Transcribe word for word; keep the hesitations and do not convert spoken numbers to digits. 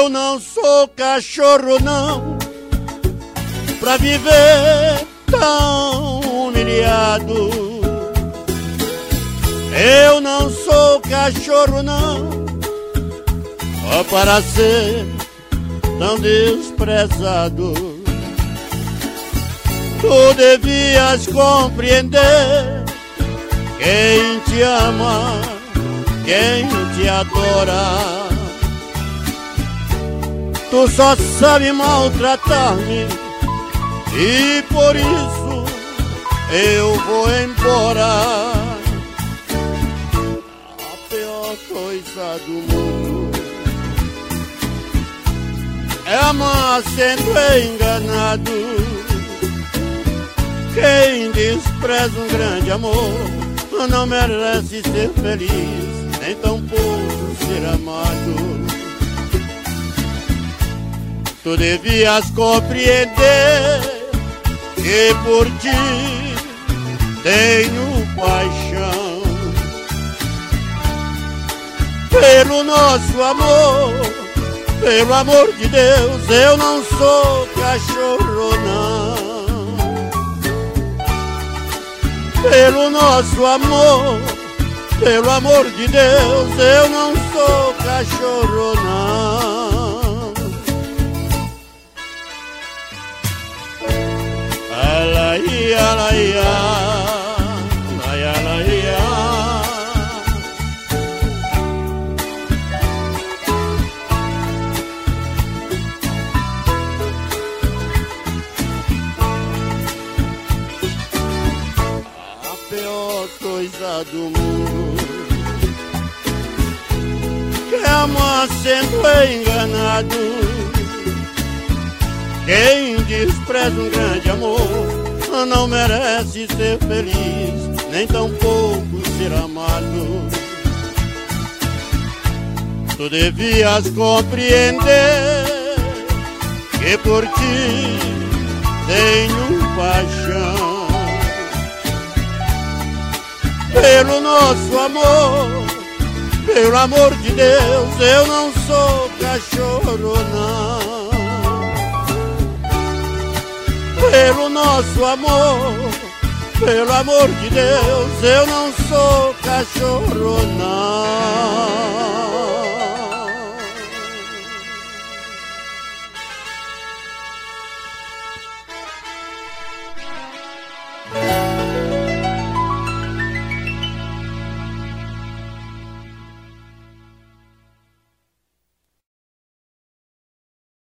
Eu não sou cachorro não, pra viver tão humilhado. Eu não sou cachorro não, ó, para ser tão desprezado. Tu devias compreender quem te ama, quem te adora. Tu só sabe maltratar-me e por isso eu vou embora. A pior coisa do mundo é amar sendo enganado. Quem despreza um grande amor não merece ser feliz, nem tampouco ser amado. Tu devias compreender que por ti tenho paixão. Pelo nosso amor, pelo amor de Deus, eu não sou cachorro não. Pelo nosso amor, pelo amor de Deus, eu não sou cachorro não. Alaia, alaia, alaia, alaia. A pior coisa do mundo que é amar sendo enganado. Quem despreza um grande amor não merece ser feliz, nem tampouco ser amado. Tu devias compreender que por ti tenho paixão. Pelo nosso amor, pelo amor de Deus, eu não sou cachorro não. Pelo nosso amor, pelo amor de Deus, eu não sou cachorro não.